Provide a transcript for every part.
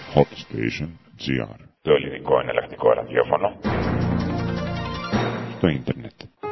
Hot Station GR. Το ελληνικό εναλλακτικό ραδιόφωνο στο ίντερνετ.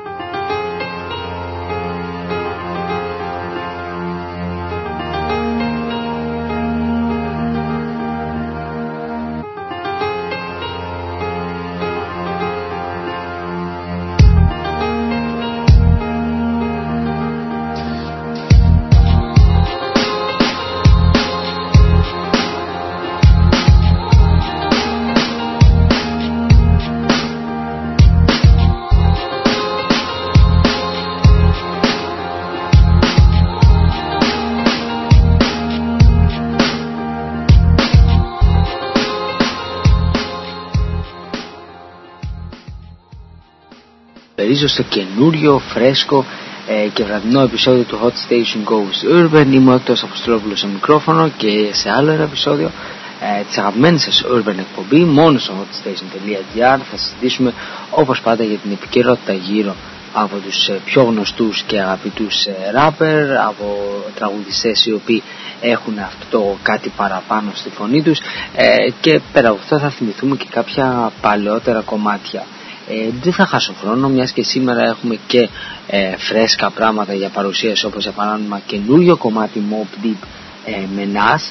Περίζω στο καινούριο, φρέσκο και βραδινό επεισόδιο του Hot Station Goes Urban. Είμαι ο Έκτορος Αποστολόπουλος στο μικρόφωνο και σε άλλο ένα επεισόδιο της αγαπημένης σας Urban εκπομπή, μόνο στο hotstation.gr. Θα συζητήσουμε όπως πάντα για την επικαιρότητα γύρω από τους πιο γνωστούς και αγαπητούς rapper, από τραγουδιστές οι οποίοι έχουν αυτό κάτι παραπάνω στη φωνή τους, και πέρα από αυτό θα θυμηθούμε και κάποια παλαιότερα κομμάτια. Δεν θα χάσω χρόνο, μιας και σήμερα έχουμε και φρέσκα πράγματα για παρουσίαση, όπως για παράδειγμα καινούριο κομμάτι Mobb Deep με Nas,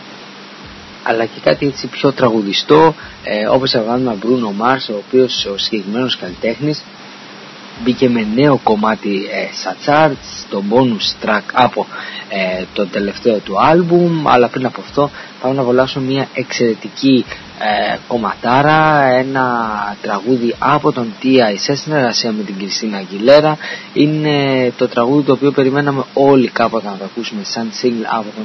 αλλά και κάτι έτσι πιο τραγουδιστό, όπως για παράδειγμα Bruno Mars, ο οποίος ο συγκεκριμένος καλλιτέχνης μπήκε με νέο κομμάτι στα charts, το bonus track από το τελευταίο του άλμπουμ. Αλλά πριν από αυτό πάμε να απολαύσουμε μια εξαιρετική κομματάρα, ένα τραγούδι από τον T.I. σε συνεργασία με την Κριστίνα Αγγιλέρα. Είναι το τραγούδι το οποίο περιμέναμε όλοι κάποτε να το ακούσουμε σαν single από τον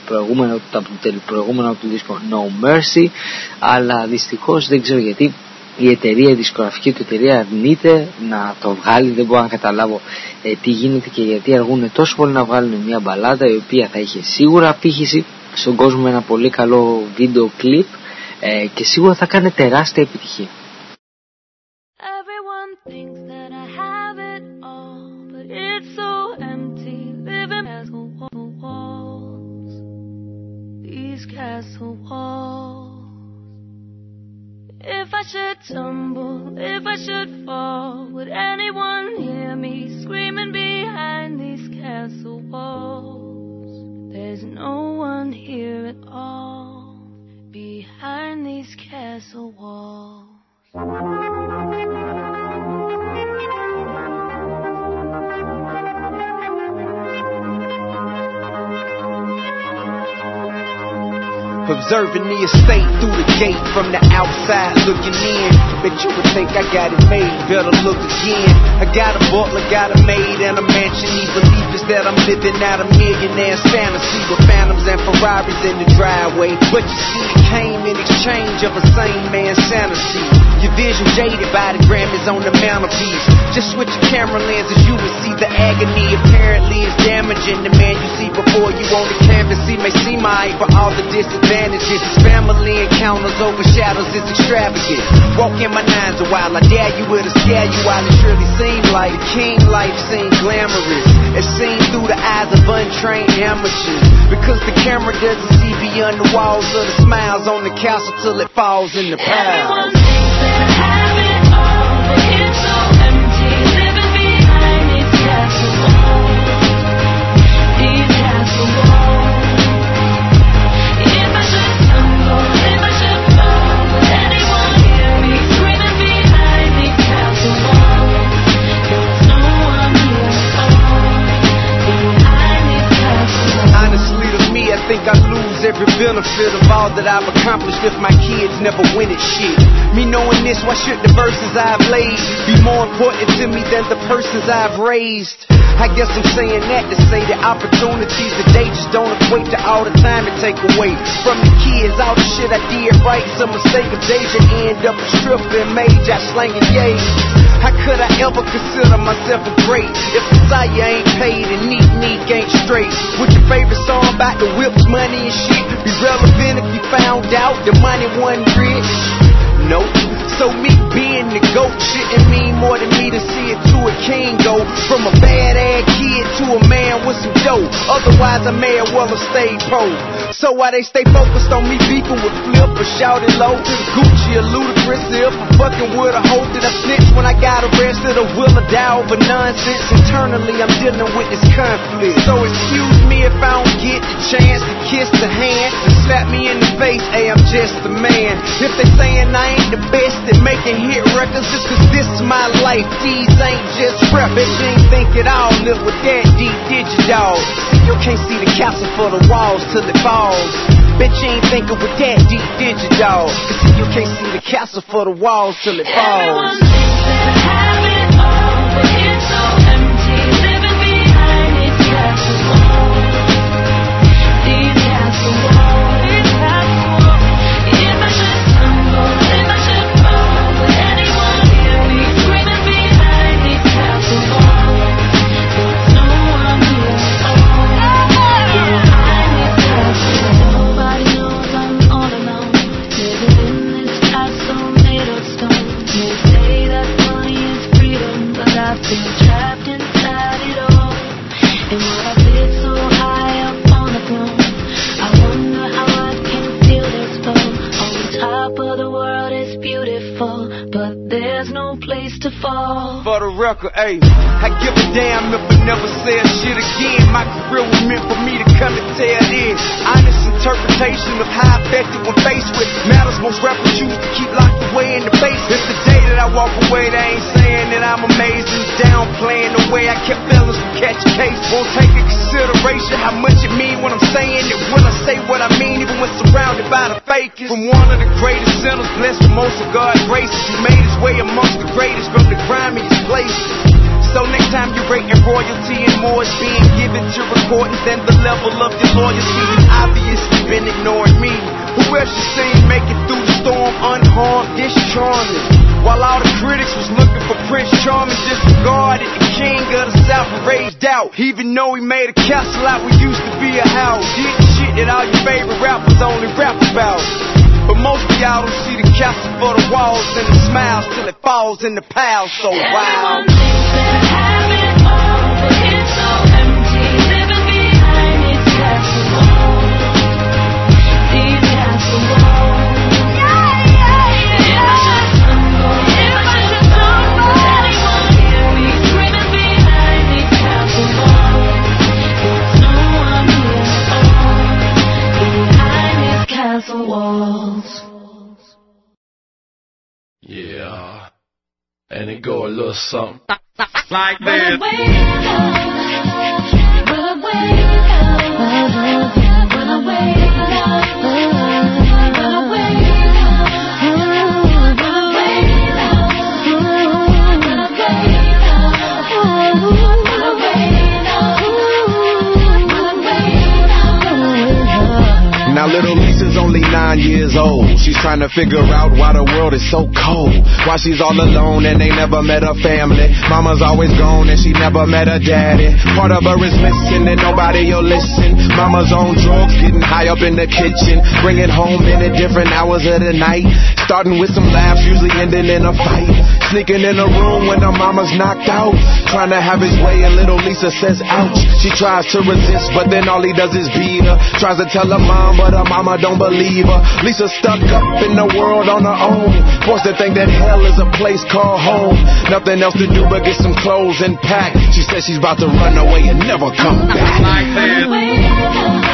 προηγούμενο του δίσκο No Mercy, αλλά δυστυχώς δεν ξέρω γιατί η δισκογραφική του εταιρεία αρνείται να το βγάλει. Δεν μπορώ να καταλάβω τι γίνεται και γιατί αργούν τόσο πολύ να βγάλουν μια μπαλάδα η οποία θα είχε σίγουρα απήχηση στον κόσμο με ένα πολύ καλό βίντεο κλιπ και σίγουρα θα κάνει τεράστια επιτυχία. If I should tumble, if I should fall, would anyone hear me screaming behind these castle walls? There's no one here at all behind these castle walls. Observing the estate through the gate from the outside looking in. Bet you would think I got it made, better look again. I got a butler, got a maid and a mansion. These belief is that I'm living out a millionaire's fantasy with phantoms and Ferraris in the driveway. But you see it came in exchange of a sane man's sanity. Your vision jaded by the Grammys on the mantelpiece. Just switch your camera lenses, you will see the agony. Apparently it's damaging the man you see before you on the canvas. He may seem alright for all the disadvantages. His family encounters overshadows his extravagance. Walk in my nines a while, I dare you with a scare you while it surely seemed like the king life seemed glamorous. It's seen through the eyes of untrained amateurs. Because the camera doesn't see beyond the walls of the smiles on the castle till it falls in the pile. Everyone thinks that I have it all, but it's so empty, living behind these castle walls. These castle walls. If I should stumble, if I should fall, would anyone hear me screaming behind these castle walls? There's no one here at all behind these castle walls. Honestly, to me, I think I lose every benefit of all that I've accomplished if my kids never win at shit. Me knowing this, why should the verses I've laid be more important to me than the persons I've raised? I guess I'm saying that to say the opportunities today just don't equate to all the time it take away from the kids. All the shit I did right, some mistake of Deja end up a stripper and major slanging yays. How could I ever consider myself a great if Messiah ain't paid and Neek ain't straight? Would your favorite song about the whips, money and shit be relevant if you found out the money wasn't rich? Nope. So me being the GOAT shouldn't mean more to me than see it to a king go from a bad ass kid to a man with some dough. Otherwise I may as well have stayed pro. So why they stay focused on me beefing with Flip or shouting low to the Gucci or Ludacris if I'm fucking with a hoe that I snitched when I got arrested or will I die over nonsense? Internally I'm dealing with this conflict. So excuse me if I don't get the chance to kiss the hand and slap me in the face. Hey, I'm just a man. If they saying I ain't the best at making hit records, just cause this is my life. These ain't just rap. Bitch, you ain't think it all. Live with that deep, did you, dog? See, you can't see the castle for the walls till it falls. Bitch, you ain't thinking with that deep, did you, dog? Cause see, you can't see the castle for the walls till it falls. Everyone thinks that I have it all, but it's so empty, living behind these castle walls. These castle walls, these castle walls. If I should stumble, if I should fall, would anyone hear me screaming behind these castle walls? There's no one here at all, behind these castle walls. Nobody knows I'm all alone, living in this castle made of stone. They say that money is freedom, but I feel trapped inside it all. And when I sit so high up on the throne, I wonder how I can feel this flow. On the top of the world is beautiful, but there's no place to fall. For the record, ayy, I give a damn if I never say a shit again. My career was meant for me to come and tell it. Honest interpretation of how effective when faced with matters most rappers choose to keep locked away in the basement. It's the day that I walk away, they ain't saying that I'm amazing. Downplaying the way I kept feelings from catching case. Won't take in consideration how much it mean when I'm saying it. Will I say what I mean even when surrounded by the fakers? From one of the greatest sinners, blessed with most of God's graces, who made his way amongst the greatest from the grimiest places. So next time you're rating royalty and more is being given to recordings than the level of your loyalty, you obviously been ignoring me. Who else you seen make it through the storm unharmed, this charming? While all the critics was looking for Prince Charming, disregarded the king of the South and raged out. Even though he made a castle out what used to be a house. Did the shit that all your favorite rappers only rap about. But most of y'all don't see the castle for the walls and the smiles till it falls in the pile. So wow. Everyone thinks that I have it all, but it's so empty, living behind these castle walls. These castle walls. If I should stumble, if I should fall, would anyone hear me screaming behind these castle walls? There's no one here at all, behind these castle walls. Yeah, and it go a little something like When I that. wake up, when I wake up, when I wake up, when I wake up, when I wake up. Now little Lisa's only 9 years old. She's trying to figure out why the world is so cold. Why she's all alone and they never met her family. Mama's always gone and she never met her daddy. Part of her is missing and nobody will listen. Mama's on drugs, getting high up in the kitchen. Bringing home men at different hours of the night. Starting with some laughs, usually ending in a fight. Sneaking in a room when her mama's knocked out. Trying to have his way and little Lisa says ouch. She tries to resist but then all he does is beat her. Tries to tell her mom but her mama don't believe her. Lisa stuck up in the world on her own. Forced to think that hell is a place called home. Nothing else to do but get some clothes and pack. She says she's about to run away and never come back. Like that.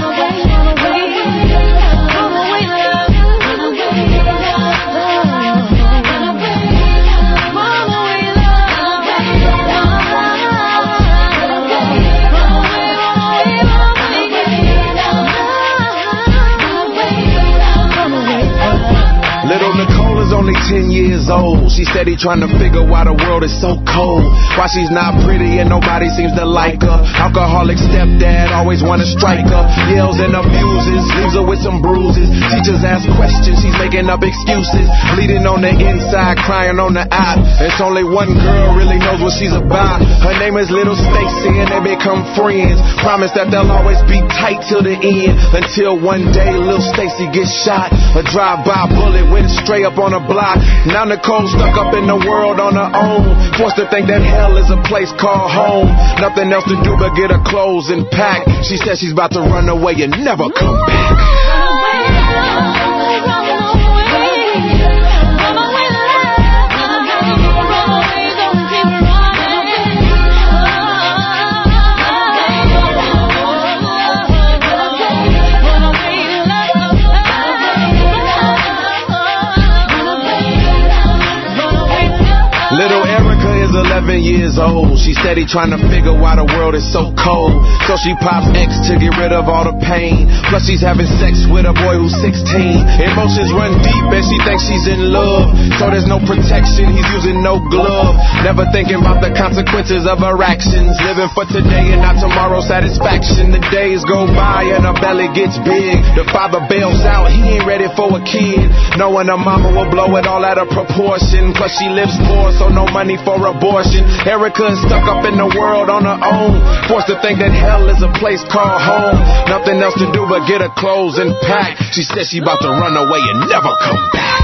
Little Nicole is only 10 years old. She steady trying to figure why the world is so cold. Why she's not pretty and nobody seems to like her. Alcoholic stepdad always wanna strike her. Yells and abuses, leaves her with some bruises. Teachers ask questions, she's making up excuses. Bleeding on the inside, crying on the out. It's only one girl really knows what she's about. Her name is Little Stacy and they become friends. Promise that they'll always be tight till the end. Until one day Little Stacy gets shot. A drive-by bullet went straight up on on a block. Now Nicole stuck up in the world on her own, forced to think that hell is a place called home. Nothing else to do but get her clothes and pack. She says she's about to run away and never come back. Little Erica is 11 years old. She's steady trying to figure why the world is so cold. So she pops X to get rid of all the pain. Plus she's having sex with a boy who's 16. Emotions run deep and she thinks she's in love. So there's no protection, he's using no glove. Never thinking about the consequences of her actions. Living for today and not tomorrow's satisfaction. The days go by and her belly gets big. The father bails out, he ain't ready for a kid. Knowing her mama will blow it all out of proportion. Plus she lives poor, so no money for abortion. Erica is stuck up in the world on her own, forced to think that hell is a place called home. Nothing else to do but get her clothes and pack. She says she about to run away and never come back.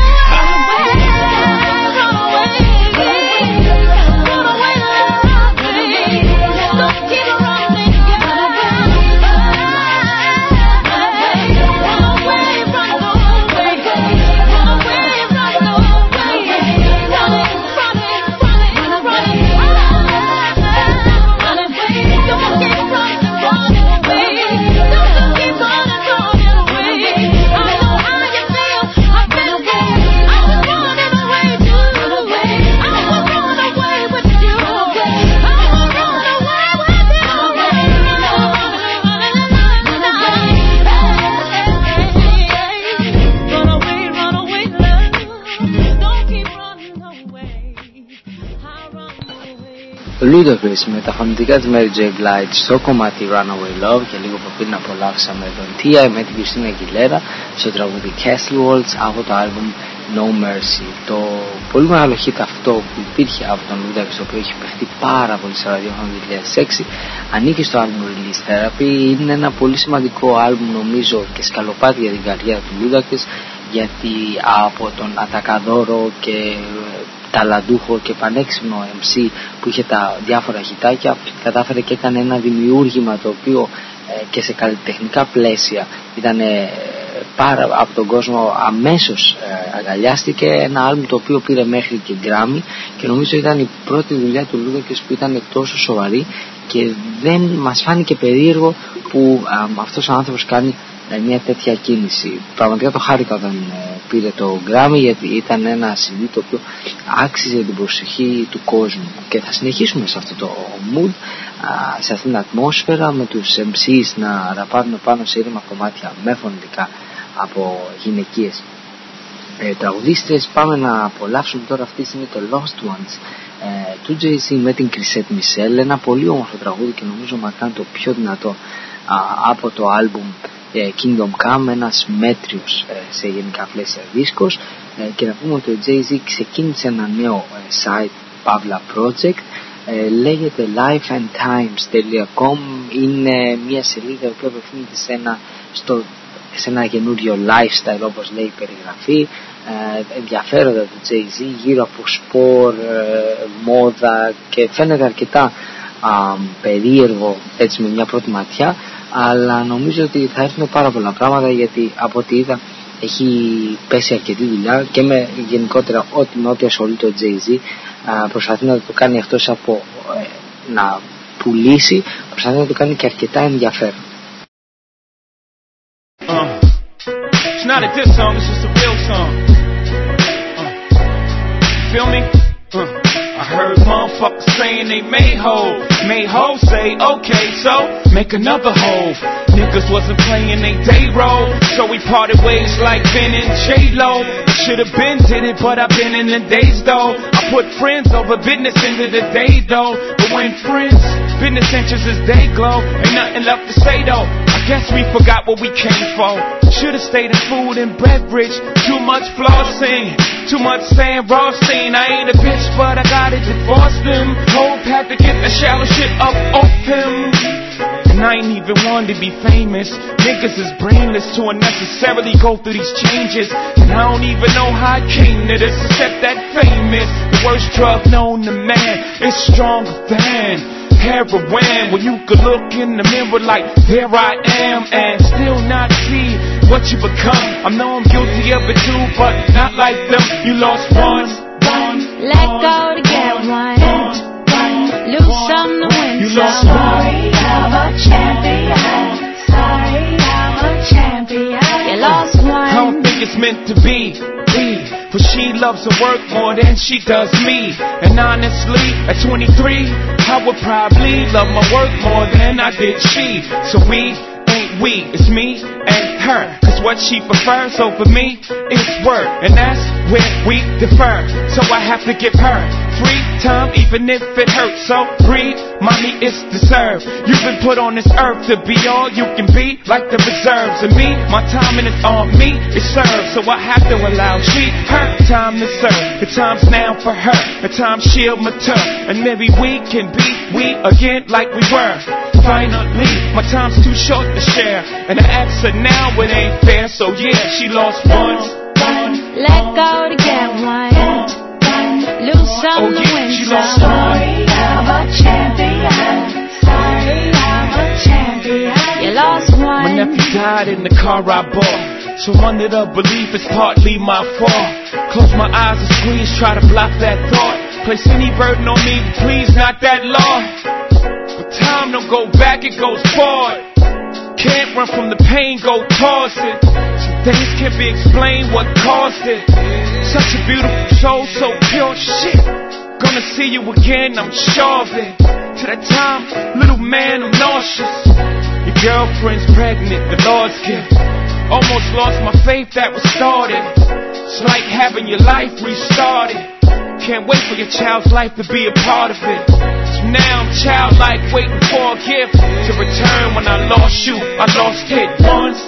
Ludacris με τα φωνητικά της Mary J. Blige στο κομμάτι Runaway Love, και λίγο πριν απολαύσαμε τον T.I. με την Christina Aguilera στο τραγούδι Castle Waltz από το album No Mercy. Το πολύ μεγάλο hit αυτό που υπήρχε από τον Ludacris, το οποίο έχει παιχτεί πάρα πολύ στο ραδιόφωνο το 2006, ανήκει στο album Release Therapy. Είναι ένα πολύ σημαντικό album νομίζω και σκαλοπάτι για την καριέρα του Ludacris, γιατί από τον ατακαδόρο και ταλαντούχο και πανέξυπνο MC που είχε τα διάφορα χιτάκια, κατάφερε και έκανε ένα δημιούργημα το οποίο και σε καλλιτεχνικά πλαίσια ήταν πάρα από τον κόσμο αμέσως αγκαλιάστηκε. Ένα άλμπουμ το οποίο πήρε μέχρι και Grammy, και νομίζω ήταν η πρώτη δουλειά του Ludacris που ήταν τόσο σοβαρή και δεν μας φάνηκε περίεργο που αυτός ο άνθρωπος κάνει μια τέτοια κίνηση. Πραγματικά το χάρηκα όταν πήρε το Grammy, γιατί ήταν ένα CD το οποίο άξιζε την προσοχή του κόσμου. Και θα συνεχίσουμε σε αυτό το mood, σε αυτήν την ατμόσφαιρα, με τους MCs να ραπάρουν πάνω σε ήρεμα κομμάτια με φωνητικά από γυναικείες τραγουδίστρες. Πάμε να απολαύσουμε τώρα αυτή τη στιγμή το Lost Ones του Jay-Z με την Chrisette Michele, ένα πολύ όμορφο τραγούδι και νομίζω μας κάνει το πιο δυνατό από το άλμπουμ Kingdom Come, ένας μέτριος σε γενικά πλαίσια δίσκος. Και να πούμε ότι ο Jay-Z ξεκίνησε ένα νέο site, Pavla Project, λέγεται lifeandtimes.com. είναι μια σελίδα που απευθύνεται σε ένα καινούριο lifestyle, όπως λέει η περιγραφή, ενδιαφέροντα του Jay-Z γύρω από σπορ, μόδα, και φαίνεται αρκετά περίεργο έτσι με μια πρώτη ματιά, αλλά νομίζω ότι θα έρθουν πάρα πολλά πράγματα, γιατί από ό,τι είδα έχει πέσει αρκετή δουλειά και με γενικότερα ό,τι ασχολείται ο Jay-Z προσπαθεί να το κάνει αυτός από να πουλήσει, προσπαθεί να το κάνει και αρκετά ενδιαφέρον. It's not a diss song, it's just a real song. Feel me? I heard motherfuckers saying they made hoes say, okay, so make another hole. Niggas wasn't playing they day role, so we parted ways like Ben and J-Lo. Should've been did it, but I've been in the days though. I put friends over business into the day though. But when friends, business interests is day glow, ain't nothing left to say though. I guess we forgot what we came for. Should've stayed in food and beverage. Too much flossing, too much saying Rothstein. I ain't a bitch, but I gotta divorce them. Hope had to get the shallow shit up off him. And I ain't even one to be famous. Niggas is brainless to unnecessarily go through these changes. And I don't even know how I came to this, except that fame is the worst drug known to man. It's stronger than heroin. When you could look in the mirror like, there I am, and still not see what you become. I know I'm guilty of it too, but not like them. You lost one. Let go to get one. Lose some to win You some. lost one. I'm a champion. Sorry, I'm a champion. You lost one. I don't think it's meant to be. For she loves her work more than she does me. And honestly, at 23, I would probably love my work more than I did she. So we ain't we, it's me and her. Cause what she prefers over me is work. And that's where we differ. So I have to give her free time even if it hurts. So breathe, mommy, it's deserved. You've been put on this earth to be all you can be, like the reserves. And me, my timing is on me, it serves. So I have to allow she, her time to serve. The time's now for her, the time she'll mature. And maybe we can be we again like we were. Finally, my time's too short to share. And I ask her now, it ain't fair. So yeah, she lost one. Let go to get one. Lose some to win she some. lost one. I'm a champion. Sorry, I'm a champion. You lost one. My nephew died in the car I bought. So under the belief it's partly my fault. Close my eyes and squeeze, try to block that thought. Place any burden on me, please, not that law. But time don't go back, it goes forward. Can't run from the pain, go towards it. Some things can't be explained, what caused it. Such a beautiful soul, so pure shit. Gonna see you again, I'm sure of it. To that time, little man, I'm nauseous. Your girlfriend's pregnant, the Lord's gift. Almost lost my faith that was started. It's like having your life restarted. Can't wait for your child's life to be a part of it. So now I'm childlike, waiting for a gift to return. When I lost you, I lost it once.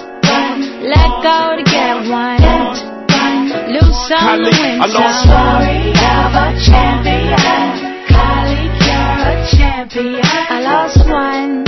Let go to get one. Lose some to win I lost some. one. I'm a champion. Kylie, you're a champion. I lost one.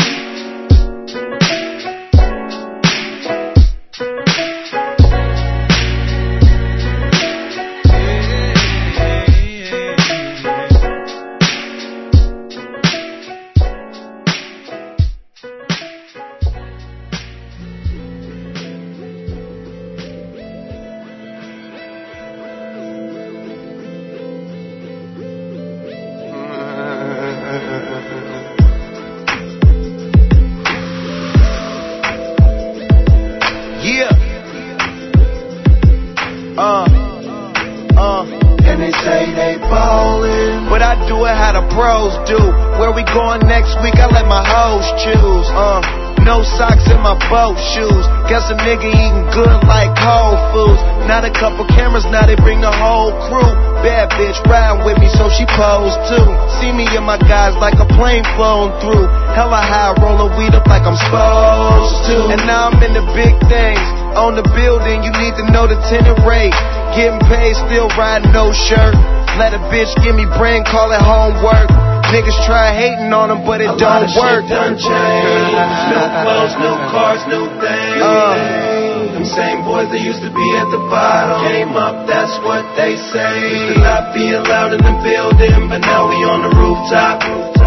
And they say they ballin', but I do it how the pros do. Where we going next week, I let my hoes choose. No socks in my boat shoes. Guess a nigga eating good like Whole Foods. Not a couple cameras, now they bring the whole crew. Bad bitch riding with me, so she posed too. See me and my guys like a plane flown through. Hella high, rollin' weed up like I'm supposed to. And now I'm in the big things. On the building, you need to know the tenant rate. Getting paid, still riding no shirt. Let a bitch give me brain, call it homework. Niggas try hating on them, but it don't work. Done changed. New clothes, new cars, new things. Them same boys that used to be at the bottom came up, that's what they say. Used to not be allowed in the building, but now we on the rooftop.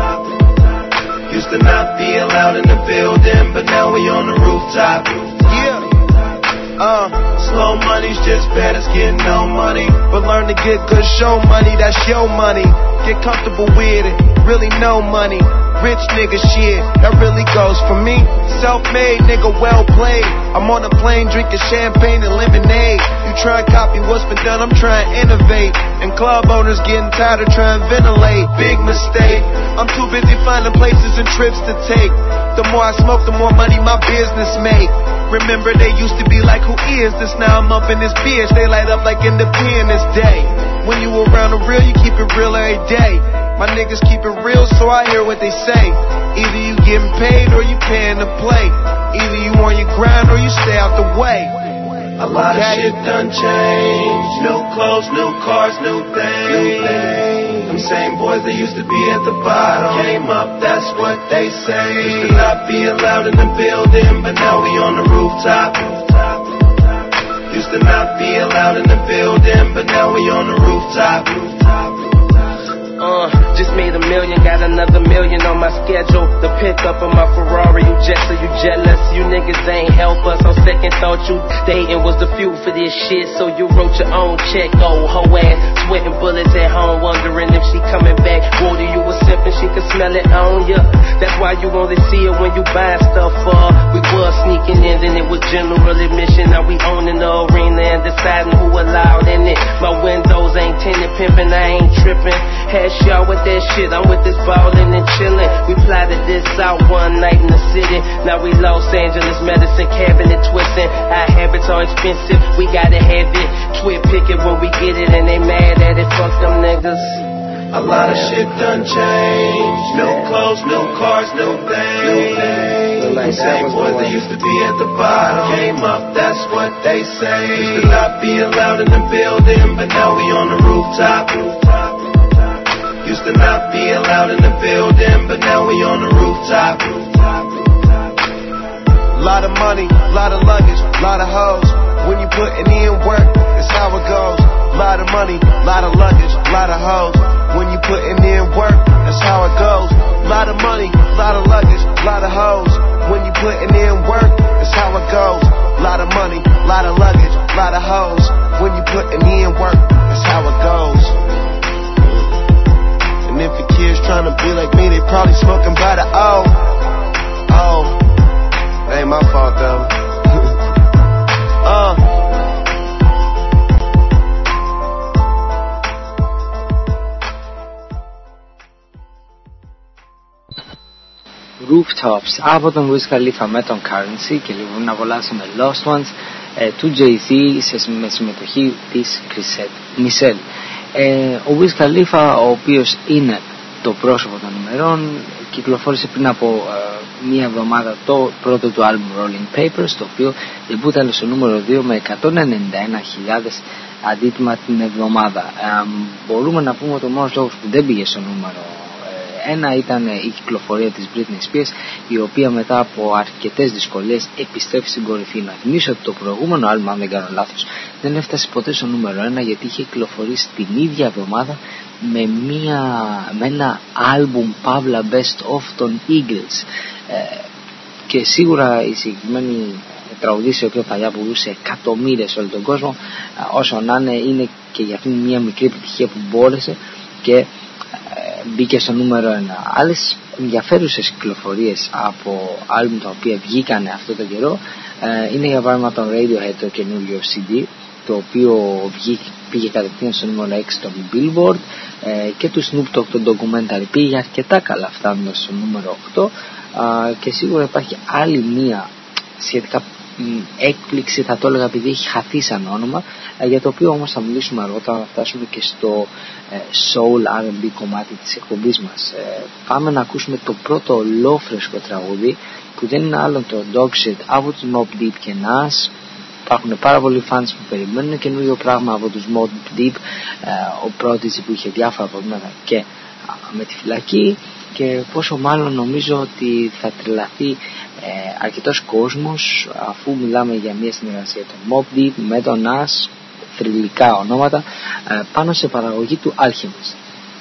Used to not be allowed in the building, but now we on the rooftop. Yeah. Slow money's just bad as getting no money. But learn to get good show money, that's your money. Get comfortable with it, really no money. Rich nigga shit, that really goes for me. Self-made nigga, well played. I'm on a plane drinking champagne and lemonade. You try and copy what's been done, I'm trying to innovate. And club owners getting tired of trying to ventilate. Big mistake, I'm too busy finding places and trips to take. The more I smoke, the more money my business make. Remember they used to be like, who is this? Now I'm up in this bitch, they light up like Independence Day. When you around the real, you keep it real every day. My niggas keep it real, so I hear what they say. Either you getting paid or you paying to play. Either you on your grind or you stay out the way. A lot of shit done changed. New clothes, new cars, new things. Them same boys that used to be at the bottom came up, that's what they say. Used to not be allowed in the building, but now we on the rooftop. Used to not be allowed in the building, but now we on the rooftop. Just made $1 million, got another $1 million on my schedule. The pickup of my Ferrari, you jet, so you jealous. You niggas ain't help us. On second thought, you dating was the fuel for this shit, so you wrote your own check. Oh, hoe ass, sweating bullets at home, wondering if she coming back. Water, you was sipping, she could smell it on ya. That's why you only see her when you buying stuff for her. We was sneaking in, then it was general admission. Now we owning the arena and deciding who allowed in it. My windows ain't tinted, pimping, I ain't tripping. Hash y'all with that shit, I'm with this ballin' and chillin'. We plotted this out one night in the city. Now we Los Angeles, medicine cabinet twisting. Our habits are expensive, we gotta have it. Twit pick it when we get it, and they mad at it. Fuck them niggas. A lot of shit done changed. New clothes, new cars, new things. The same boys that used to be at the bottom came up, that's what they say. Used to not be allowed in the building, but now we on the rooftop. Used to not be allowed in the building, but now we on the rooftop. Lot of money, lot of luggage, lot of hoes. When you putting in work, that's how it goes. Lot of money, lot of luggage, lot of hoes. When you putting in work, that's how it goes. Lot of money, lot of luggage, lot of hoes. When you putting in work, that's how it goes. Lot of money, lot of luggage, lot of hoes. When you putting in work, that's how it goes. And if the kids tryna be like me, they probably smoking by the O. Oh, that ain't my fault though. Rooftops από τον Wiz Khalifa με τον Currency και λίγο να απολαύσουμε Lost Ones του Jay-Z με συμμετοχή της Chrisette Michele. Ο Wiz Khalifa, ο οποίος είναι το πρόσωπο των ημερών, κυκλοφόρησε πριν από μία εβδομάδα το πρώτο του album Rolling Papers, το οποίο δεμπούτανε στο νούμερο 2 με 191.000 αντίτιμα την εβδομάδα. Μπορούμε να πούμε ότι ο μόνος λόγος που δεν πήγε στο νούμερο 1 ήταν η κυκλοφορία της Britney Spears, η οποία μετά από αρκετές δυσκολίες επιστρέφει στην κορυφή. Να θυμίσω ότι το προηγούμενο άλμπum, αν δεν κάνω λάθος, δεν έφτασε ποτέ στο νούμερο 1 γιατί είχε κυκλοφορήσει την ίδια εβδομάδα με ένα άλμπουμ Pavla Best of των Eagles, και σίγουρα η συγκεκριμένη τραγουδίστρια, η οποία παλιά πουλούσε εκατομμύρια σε όλο τον κόσμο, όσο να είναι και για αυτήν μια μικρή επιτυχία που μπόρεσε και μπήκε στο νούμερο 1. Άλλες ενδιαφέρουσες κυκλοφορίες από άλμπουμ τα οποία βγήκανε αυτό το καιρό είναι για παράδειγμα το Radiohead, το καινούριο CD, το οποίο πήγε κατευθείαν στο νούμερο 6 των Billboard, και του Snoop Dogg το documentary πήγε αρκετά καλά φτάνοντας στο νούμερο 8, και σίγουρα υπάρχει άλλη μία σχετικά έκπληξη, θα το έλεγα επειδή έχει χαθεί σαν όνομα, για το οποίο όμως θα μιλήσουμε αργότερα, να φτάσουμε και στο soul R&B κομμάτι της εκπομπής μας. Πάμε να ακούσουμε το πρώτο ολόφρεσκο τραγούδι, που δεν είναι άλλο το Dog Shit από τους Mobb Deep και Nas. Υπάρχουν πάρα πολλοί fans που περιμένουν καινούριο πράγμα από τους Mobb Deep, ο Prodigy που είχε διάφορα προβλήματα και με τη φυλακή, και πόσο μάλλον νομίζω ότι θα τρελαθεί αρκετός κόσμος, αφού μιλάμε για μια συνεργασία των Mobb Deep με τον Nas, θρυλικά ονόματα, πάνω σε παραγωγή του Alchemist.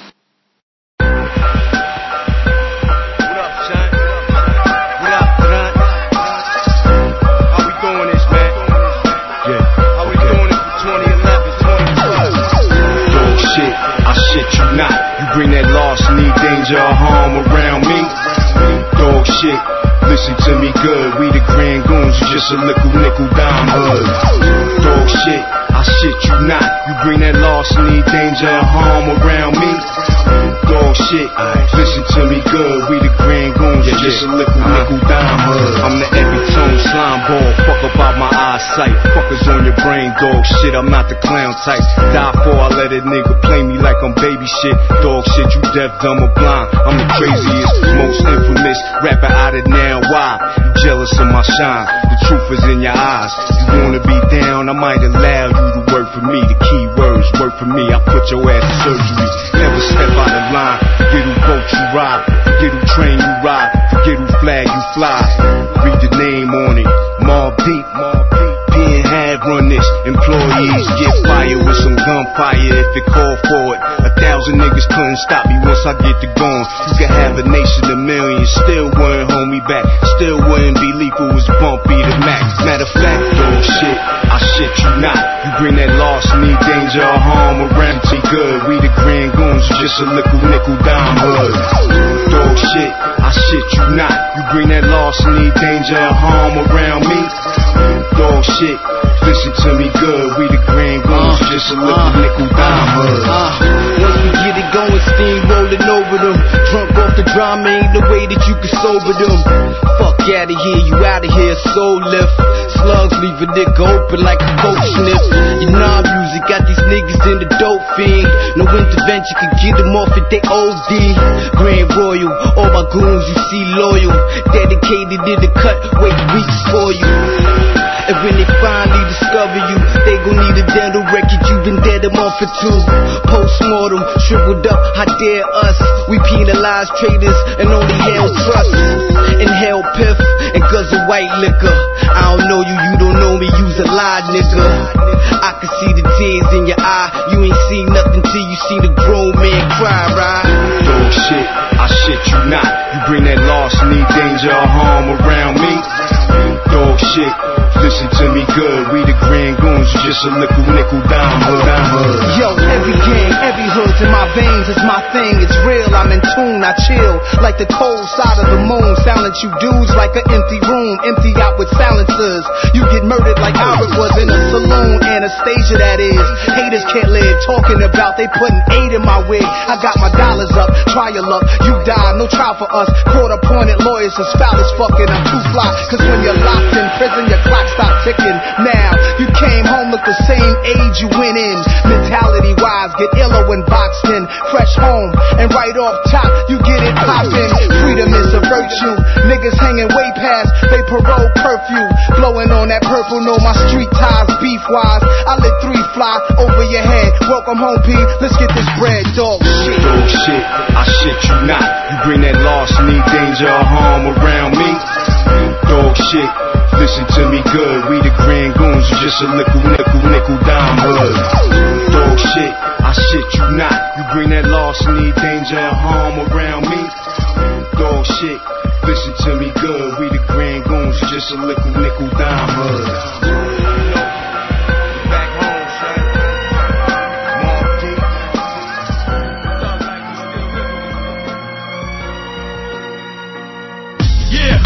Bring that larceny, danger or harm around me. Dog shit, listen to me good. We the grand goons, you just a nickel dime hood. Dog shit, I shit you not. You bring that larceny, danger or harm around me. Dog shit, listen to me good. We the grand goons, you just a nickel dime hood. I'm the every tone slime ball. Fuck about my eyesight. Fuckers on your brain, dog shit. I'm not the clown type. Die for I let a nigga play me like I'm baby shit. Dog shit, you deaf, dumb or blind. I'm the craziest, most infamous rapper out of now. Why? You jealous of my shine? The the truth is in your eyes. You wanna be down, I might allow you to work for me. The key words, work for me, I put your ass in surgery. Never step out of line, forget who boat you ride, forget who train you ride, forget who flag you fly. Read the name on it, Mobb Deep. Pen have run this, employees get fired with some gunfire if it called for it. 1,000 niggas couldn't stop me once I get to going. You could have a nation of millions, still wouldn't hold me back, still wouldn't be lethal as Bumpy the Mac. Matter of fact, dog shit, I shit you not. You bring that loss, need danger or harm around me good. We the Grand Goons, just a little nickel dime hood. Dog shit, I shit you not. You bring that loss, need danger or harm around me. Dog shit, listen to me good. We the Grand Goons, just a little nickel dime hood. Once we get it going, steam rolling over them. Drunk off the drama ain't the way that you can sober them. Fuck out of here, you out of here, soul lift. Slugs leave a nigga open like a coke sniff. Your non-music got these niggas in the dope fiend. No intervention can get them off at they OD. Grand Royal, all my goons you see loyal. Dedicated in the cut, wait weeks for you. And when they finally discover you, they gon' need a dental record. You've been dead a month or two. Post-mortem, shriveled up, how dare us? We penalize traitors and only hell trust. Inhale piff and guzzle white liquor. I don't know you, you don't know me, you's a lie, nigga. I can see the tears in your eye. You ain't seen nothing till you see the grown man cry, right? Dog shit, I shit you not. You bring that loss, need danger or harm around me. Dog shit, listen to me good. We the Grand Goons, just a little nickel dime hood. Yo, every gang, every hood's in my veins. It's my thing, it's real, I'm in tune, I chill. Like the cold side of the moon. Silence you dudes like an empty room. Empty out with silencers. You get murdered like Albert was in a saloon. Anastasia, that is. Haters can't live talking about they putting 8 in my wig. I got my dollars up, try your luck. You die, no trial for us. Court-appointed lawyers is foul as fucking. I'm too fly, cause when you're locked in prison, your clock stops ticking. Now, you came home look the same age you went in. Mentality-wise, get iller when boxed in. Fresh home, and right off top, you get it poppin'. Freedom is a virtue. Niggas hanging way past they parole curfew. Blowing on that purple, know my street ties beef-wise. I let 3 fly over your head. Welcome home, P. Let's get this bread, dog shit. Dog shit, I shit you not. You bring that loss, need danger or harm around me. Dog shit, listen to me good. We the Grand Goons, just a little nickel dime hood. Dog shit, I shit you not. You bring that loss, need danger or harm around me. Dog shit, listen to me good. We the Grand Goons, just a little nickel dime hood. Back home, son. Mobb Deep. Yeah.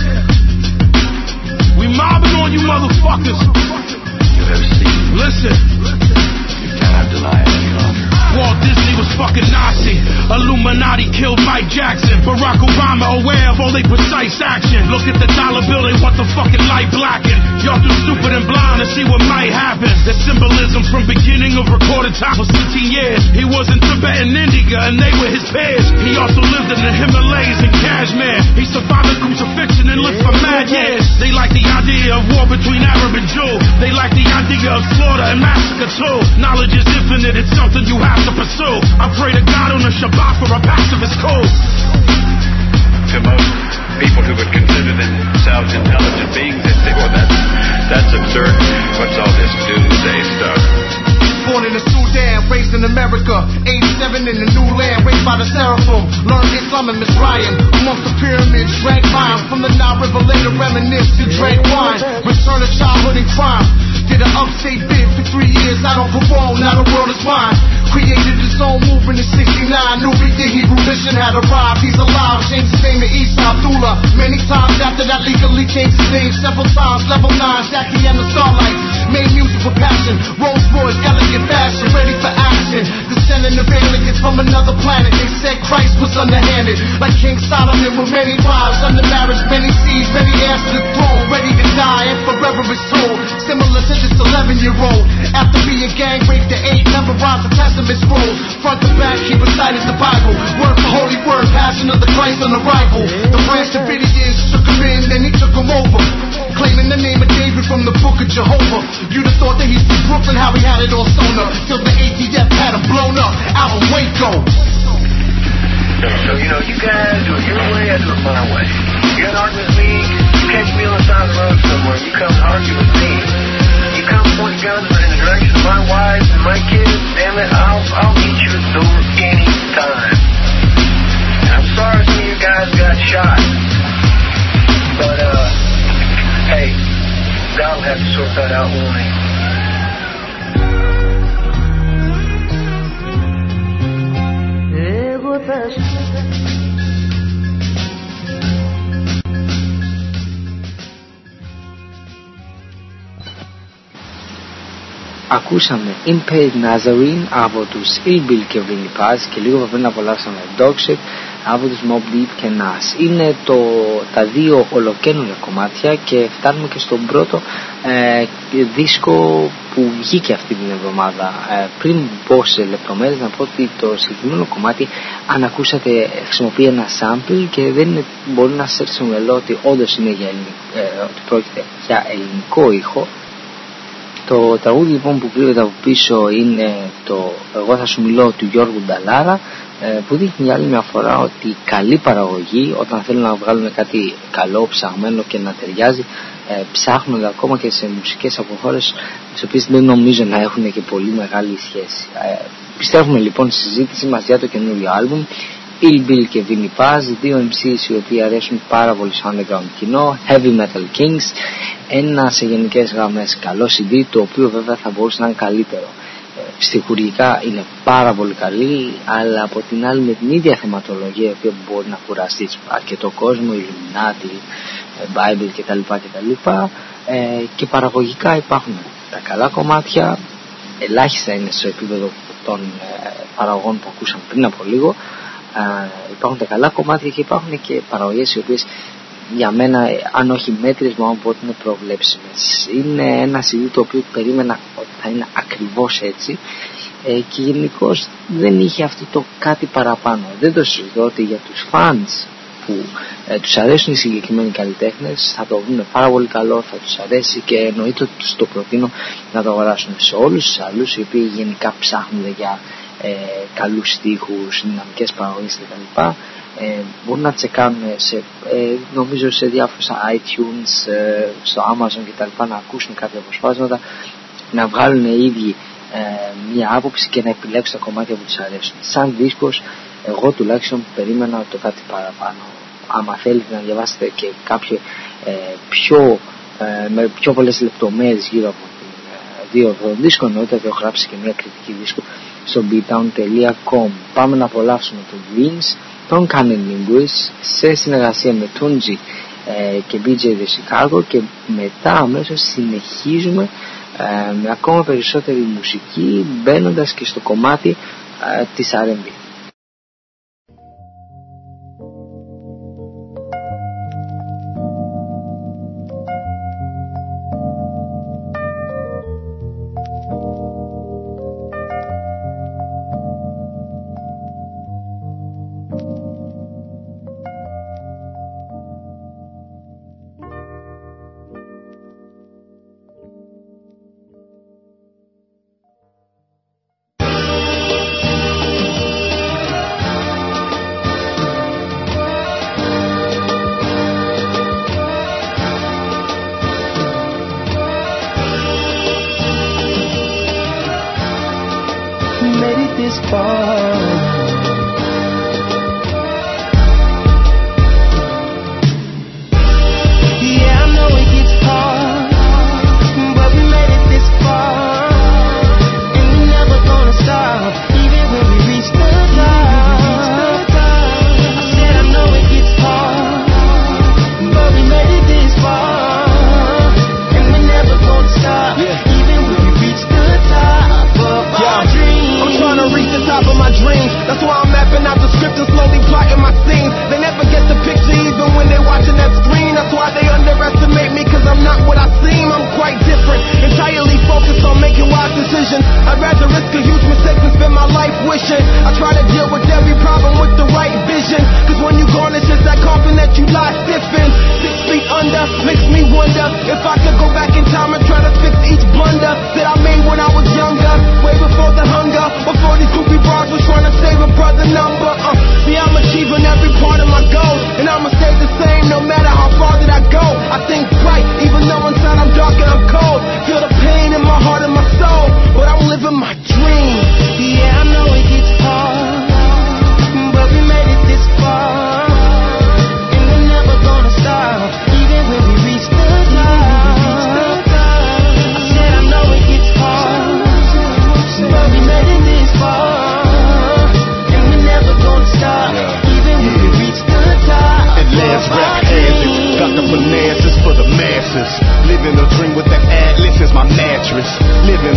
We mobbing on you motherfuckers. You ever seen? Listen. You cannot deny it any longer. Walt Disney was fucking Nazi. Illuminati killed Mike Jackson. Barack Obama aware of all they precise action. Look at the dollar bill, they want the fucking light blackened. Y'all too stupid and blind to see what might happen. The symbolism from beginning of recorded time for 16 years. He was in Tibet and India and they were his peers. He also lived in the Himalayas and Kashmir. He survived the crucifixion and lived for mad years. They like the idea of war between Arab and Jew. They like the idea of slaughter and massacre too. Knowledge is infinite, it's something you have to pursue. I pray to God on a Shabbat for a pacifist code. To most people who would consider themselves intelligent beings, they say, well, that's absurd. What's all this doomsday stuff? Born in the Sudan, raised in America. 87 in the new land, raised by the Seraphim. Learned Islam and Mizraim. Amongst the pyramids, drank wine. From the Nile River, later reminisced and drank wine. Return to childhood and crime. Did an upstate bid for 3 years. I don't perform, now the world is mine. Created his own movement in 69. Knew the Hebrew mission had arrived. He's alive, changed his name to Isa Abdullah. Many times after that, legally changed his name several times. Level 9, Jackie and the Starlight. Made music with passion. Rolls Royce, elegant fashion, ready for action. Descending of aliens from another planet. They said Christ was underhanded, like King Solomon with many wives. Under marriage, many seeds, many heirs to the throne. Ready to die and forever is told. Similar to this 11-year-old. After being gang raped at 8, memorized the Testament scrolls. Front to back, he recited the Bible. Word for holy word, passion of the Christ on arrival. The branch of years took him in, then he took him over. claiming the name of David from the book of Jehovah. You'd have thought that he's from Brooklyn, how he had it all sewn up, till the ATF had him blown up out of Waco. So, you know, you guys do it your way, I do it my way. You got an argument with me, you catch me on the side of the road somewhere, you come argue with me. You come point guns in the direction of my wife and my kids, damn it, I'll meet you at the door any time. And I'm sorry some of you guys got shot. But, hey, God will have to sort that out, won't he? Ακούσαμε Impaired Nazarene από τους Ill-Bill και Vinnie Paz και λίγο πριν απολαύσαμε Dogshit από τους Mobb Deep και Nas. Είναι τα δύο ολοκαίνουργια κομμάτια και φτάνουμε και στον πρώτο δίσκο που βγήκε αυτή την εβδομάδα. Πριν πω σε λεπτομέρειες να πω ότι το συγκεκριμένο κομμάτι, αν ακούσατε, χρησιμοποιεί ένα sample και δεν είναι, μπορεί να σας έρθει στο μυαλό ότι όντως είναι ότι πρόκειται για ελληνικό ήχο. Το τραγούδι λοιπόν που κρύβεται από πίσω είναι το «Εγώ θα σου μιλώ» του Γιώργου Νταλάρα, που δείχνει για άλλη μια φορά ότι καλή παραγωγή, όταν θέλουν να βγάλουν κάτι καλό, ψαγμένο και να ταιριάζει, ψάχνονται ακόμα και σε μουσικές από χώρες τις οποίες δεν νομίζω να έχουν και πολύ μεγάλη σχέση. Πιστεύουμε λοιπόν στη συζήτηση μας για το καινούριο άλμπουμ Ill-Bill και Vinnie Paz, δύο MCs οι οποίοι αρέσουν πάρα πολύ στο underground κοινό, Heavy Metal Kings, ένα σε γενικές γραμμές καλό CD, το οποίο βέβαια θα μπορούσε να είναι καλύτερο. Στιχουργικά είναι πάρα πολύ καλή, αλλά από την άλλη με την ίδια θεματολογία, η οποία μπορεί να κουραστεί αρκετό κόσμο, Illuminati, Bible κτλ. Και παραγωγικά υπάρχουν τα καλά κομμάτια, ελάχιστα είναι στο επίπεδο των παραγωγών που ακούσαμε πριν από λίγο. Υπάρχουν τα καλά κομμάτια και υπάρχουν και παραγωγές οι οποίες για μένα, αν όχι μέτριες, μόνο πω ότι είναι προβλέψιμες. Είναι ένα CD το οποίο περίμενα ότι θα είναι ακριβώς έτσι και γενικώς δεν είχε αυτό το κάτι παραπάνω. Δεν το συζητώ ότι για τους fans που τους αρέσουν οι συγκεκριμένοι καλλιτέχνες θα το βρουν πάρα πολύ καλό, θα τους αρέσει και εννοείται ότι τους το προτείνω να το αγοράσουν. Σε όλους τους άλλους οι οποίοι γενικά ψάχνουν για καλούς στίχους, δυναμικές παραγωγές κτλ. Μπορούν να τσεκάνουν νομίζω σε διάφορα iTunes, στο Amazon κτλ. Να ακούσουν κάποια αποσπάσματα, να βγάλουν οι ίδιοι μια άποψη και να επιλέξουν τα κομμάτια που τους αρέσουν. Σαν δίσκος, εγώ τουλάχιστον περίμενα το κάτι παραπάνω. Άμα θέλετε να διαβάσετε και κάποιο με πιο πολλές λεπτομέρειες γύρω από τον δίσκο, εννοείται ότι έχω γράψει και μια κριτική δίσκο στο beatown.com. Πάμε να απολαύσουμε τον Dreams, τον Cunning Linguist σε συνεργασία με τον G και BJ The Chicago, και μετά αμέσως συνεχίζουμε με ακόμα περισσότερη μουσική, μπαίνοντας και στο κομμάτι της R&B. Top of my dreams,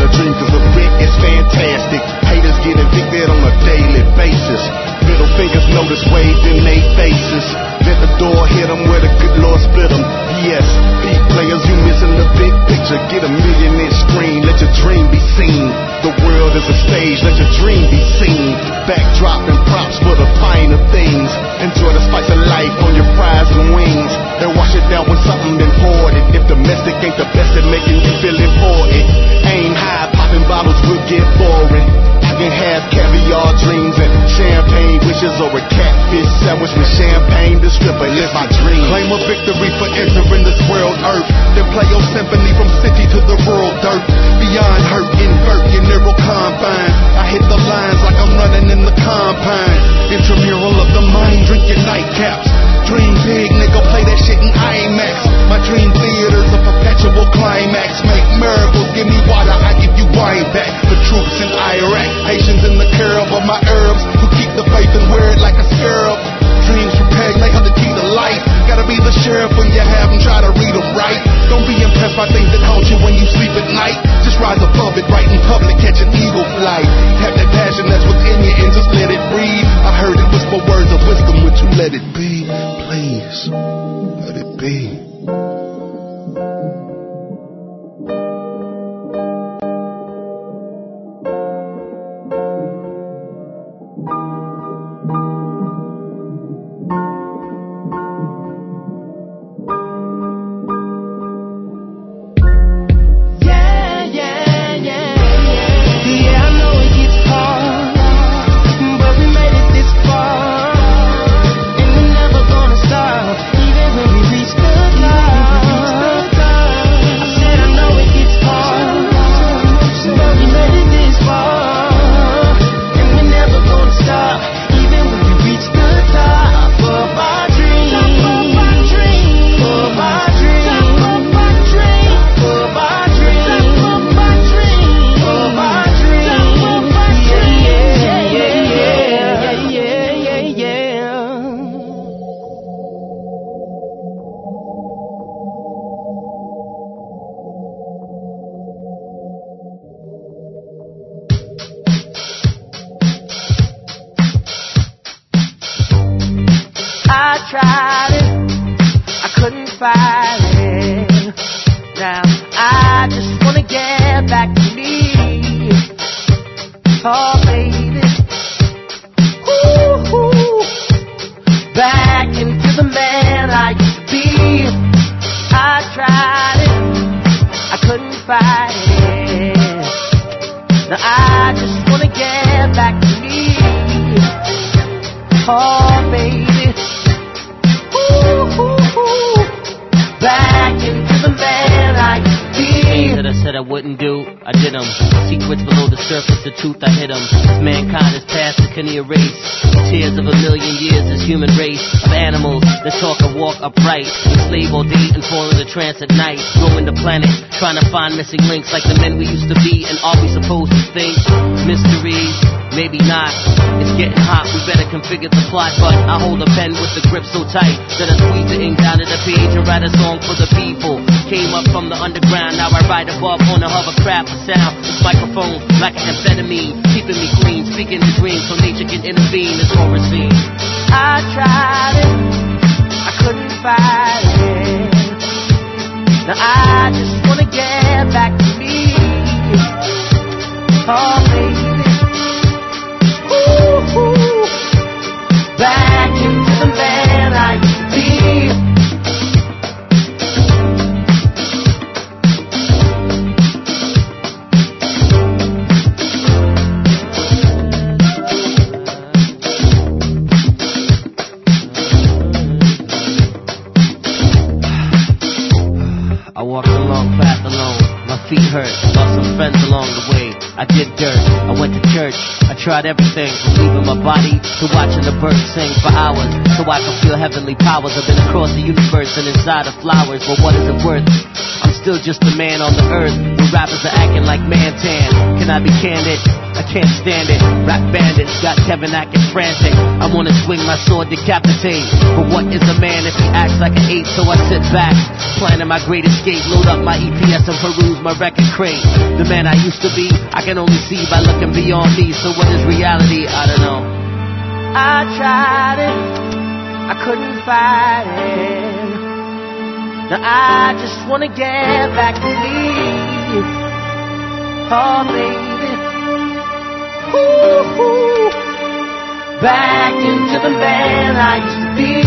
a dream, cause the brick is fantastic. Haters get evicted on a daily basis. Middle fingers notice waved in they faces. Let the door hit them where the good Lord split them. Yes, peep players, you missing the big picture. Get a millionaire screen, let your dream be seen. The world is a stage, let your dream be seen. Backdrop and props for the finer things. Enjoy the spice of life on your fries and wings. And wash it down with something imported. If domestic ain't the best at making you feel important. Aim high, popping bottles will get boring. I can have caviar dreams and champagne wishes, or a catfish sandwich with champagne. The stripper live my dream. Claim a victory for entering this world earth. Then play your symphony from city to the rural dirt. Beyond hurt, invert your neural confines. I hit the lines like I'm running in the combine. Intramural of the mind, drink your nightcaps. Dream big, nigga, play that shit in IMAX. My dream theater's a perpetual climax. Make miracles, give me water, I give you wine back. The troops in Iraq, Haitians in the curve of my herbs, who keep the faith and wear it like a scarab. Dreams prepared, they have the key to life. Gotta be the sheriff when you have them, try to read them right. Don't be impressed by things that haunt you when you sleep at night. Just rise above it, right in public, catch an eagle flight. Have that passion that's within you and just let it breathe. I heard it whisper words of wisdom, would you let it be? Please, let it be. Trance at night, roaming the planet, trying to find missing links like the men we used to be. And are we supposed to think? Mysteries, maybe not. It's getting hot, we better configure the plot. But I hold a pen with the grip so tight that I squeeze the ink down to the page and write a song for the people. Came up from the underground, now I ride above on a hovercraft for sound. This microphone like an amphetamine, keeping me clean, speaking the dream so nature can intervene. It's all receive. I tried it, I couldn't fight it. Now I just wanna get back to me. Oh baby, ooh, back into the man I used to be. I walked a long path alone, my feet hurt, lost some friends along the way. I did dirt, I went to church, I tried everything from leaving my body to watching the birds sing for hours, so I could feel heavenly powers. I've been across the universe and inside of flowers, but what is it worth? I'm still just a man on the earth, where rappers are acting like Mantan. Can I be candid? I can't stand it. Rap bandits got Kevin acting frantic. I wanna swing my sword, decapitate. But what is a man if he acts like an ape? So I sit back, planning my great escape. Load up my EPS and peruse my record crate. The man I used to be, I can only see by looking beyond me. So what is reality? I don't know. I tried it, I couldn't fight it. Now I just wanna get back to me. Oh baby, ooh, back into the man I used to be.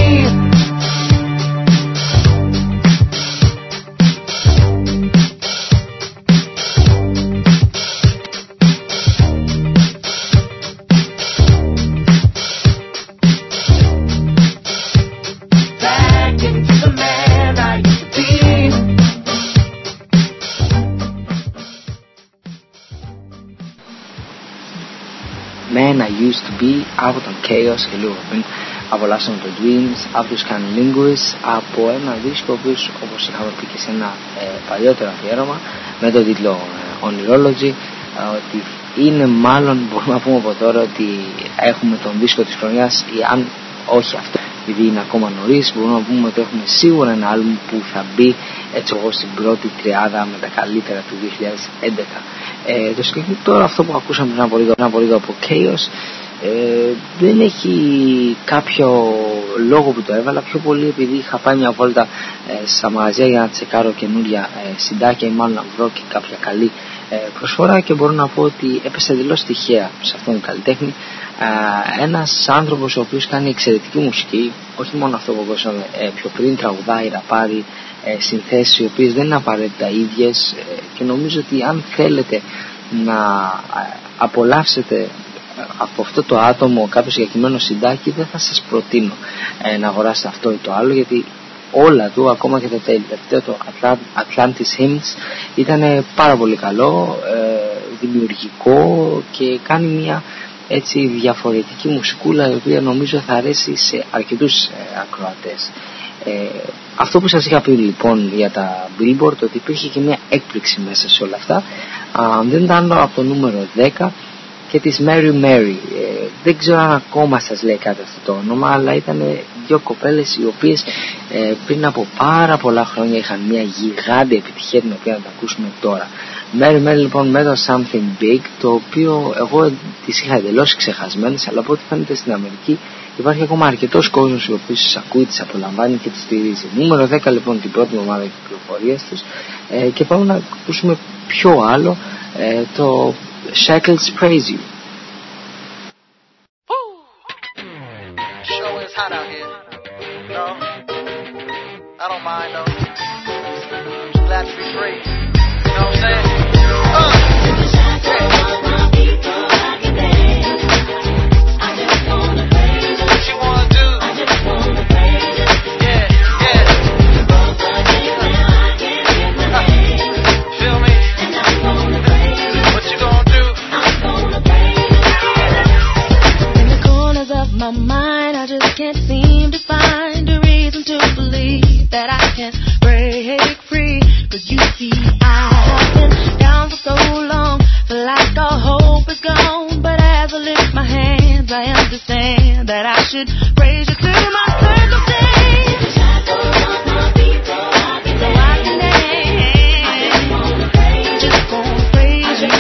Man I Used to Be από τον Chaos και λίγο πριν απολαύσαμε το Dreams από τους Cunnilingus, από ένα δίσκο ο οποίος, όπως είχαμε πει και σε ένα παλιότερο αφιέρωμα με τον τίτλο Onirology, ότι είναι μάλλον, μπορούμε να πούμε από τώρα, ότι έχουμε τον δίσκο της χρονιάς, ή αν όχι αυτό, επειδή είναι ακόμα νωρίς, μπορούμε να πούμε ότι έχουμε σίγουρα ένα άλμπουμ που θα μπει έτσι εγώ στην πρώτη τριάδα με τα καλύτερα του 2011. Το συγκεκριμένο τώρα, αυτό που ακούσαμε πριν από λίγο από Chaos, δεν έχει κάποιο λόγο που το έβαλα, πιο πολύ επειδή είχα πάει μια βόλτα στα μαγαζιά για να τσεκάρω καινούρια συντάκια ή μάλλον να βρω και κάποια καλή προσφορά, και μπορώ να πω ότι έπεσε εντελώς τυχαία σε αυτόν τον καλλιτέχνη. Ένας άνθρωπος ο οποίος κάνει εξαιρετική μουσική, όχι μόνο αυτό που ακούσαμε πιο πριν, τραγουδάει, ραπάρει, συνθέσεις οι οποίες δεν είναι απαραίτητα ίδιες, και νομίζω ότι αν θέλετε να απολαύσετε από αυτό το άτομο κάποιο συγκεκριμένο συντάκι, δεν θα σας προτείνω να αγοράσετε αυτό ή το άλλο, γιατί όλα του, ακόμα και το τελευταίο, το Atlantis Hymns, ήταν πάρα πολύ καλό, δημιουργικό και κάνει μια έτσι διαφορετική μουσικούλα, η οποία νομίζω θα αρέσει σε αρκετούς ακροατές. Αυτό που σας είχα πει λοιπόν για τα Billboard, ότι υπήρχε και μια έκπληξη μέσα σε όλα αυτά, δεν ήταν από το νούμερο 10 και της Mary Mary. Δεν ξέρω αν ακόμα σας λέει κάτι αυτό το όνομα, αλλά ήταν δύο κοπέλες οι οποίες πριν από πάρα πολλά χρόνια είχαν μια γιγάντια επιτυχία, την οποία θα τα ακούσουμε τώρα. Mary Mary λοιπόν με το Something Big, το οποίο εγώ τις είχα εντελώς ξεχασμένες, αλλά από ό,τι φαίνεται στην Αμερική υπάρχει ακόμα αρκετός κόσμος ο οποίος τις ακούει, τις απολαμβάνει και τις στηρίζει. Νούμερο 10 λοιπόν την πρώτη ομάδα κυκλοφορίας τους, και πάμε να ακούσουμε πιο άλλο, το Shackles Praise You. Show is hot out here. No, I don't mind though. Just glad to be free. You know what I'm saying? Can't seem to find a reason to believe that I can break free. 'Cause you see, I have been down for so long, feel like all hope is gone. But as I lift my hands, I understand that I should praise you through my circumstance. So I can dance. Just gonna praise you. Just gonna praise you.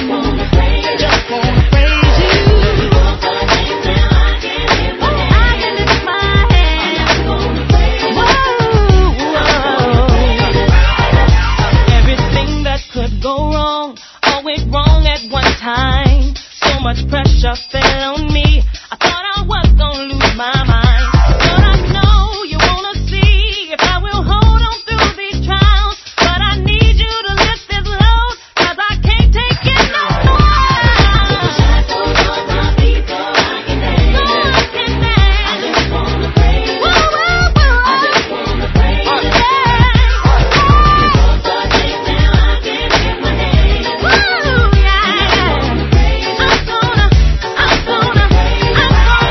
Time, so much pressure fell on me. I thought I was gonna lose my mind, but I know you wanna see if I will hold on through these trials. But I need you to lift this load, 'cause I can't take it no more. Shackles on my feet so I can dance. So I can dance. I just wanna praise you. I just wanna praise you. I'm gonna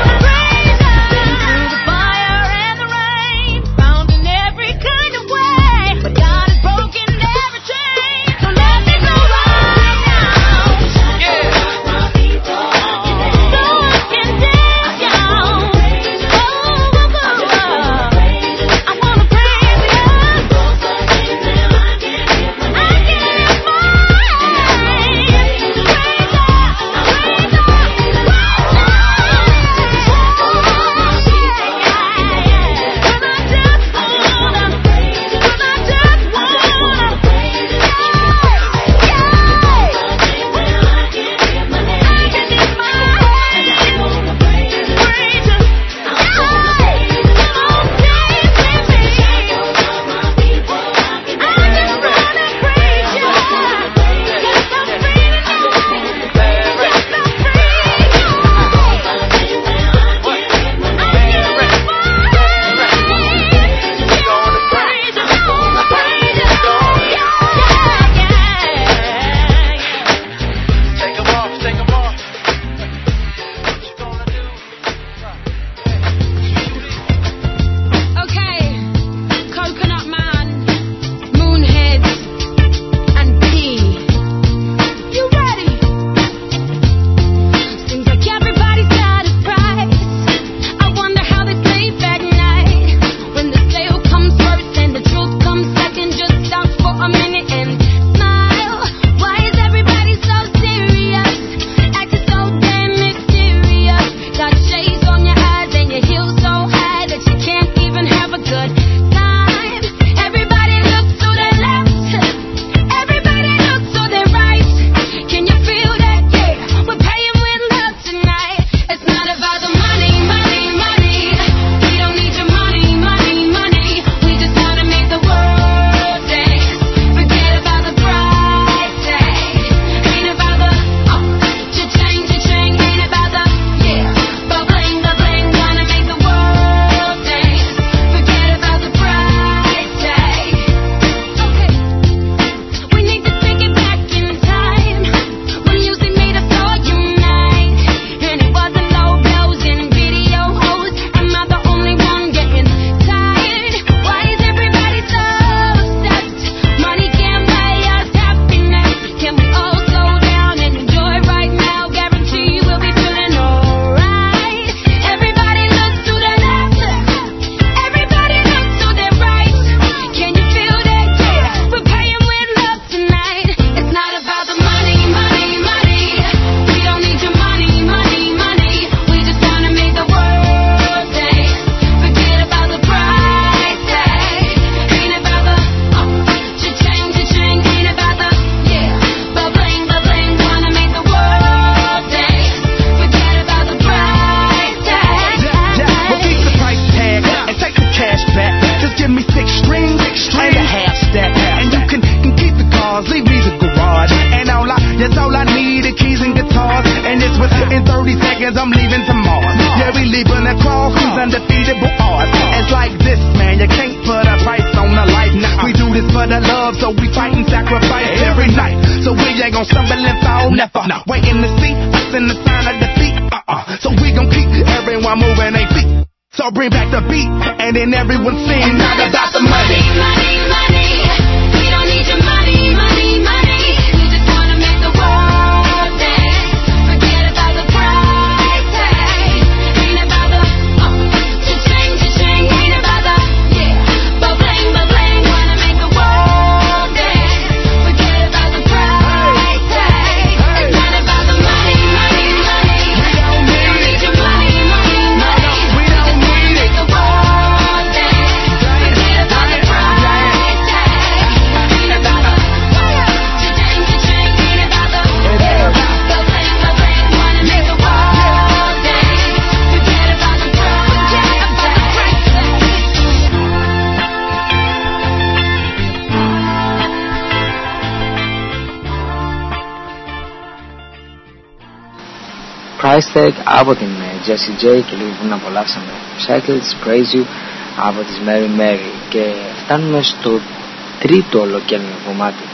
seconds, I'm leaving to Mars. Yeah, we leaving that crawl, who's undefeatable odds. It's like this, man, you can't put a price on the life. We do this for the love, so we fight and sacrifice every night. So we ain't gon' stumble and fall, never. Waiting to see us in the sign of defeat. So we gon' keep everyone moving their feet. So bring back the beat, and then everyone sing not about the money. Money, money, we don't need your money, money, money. We just wanna make the world dance. Forget about the price tag. Ain't about the cha-ching, cha-ching. Ain't about the ba-bling, ba-bling. Wanna make the world dance. Forget about the price tag. It's not about the money, money, money. We don't need your money, money, money. We just wanna make the world dance. Forget about the price tag. Ain't about the cha-ching, cha-ching. Ain't about the ba-bling, ba-bling. Wanna make the world dance. Forget about the price tag. Price Tag από την Jessie J και λίγο πριν απολαύσαμε Cycles, Praise You από της Mary Mary. Και φτάνουμε στο τρίτο ολοκαίρινο κομμάτι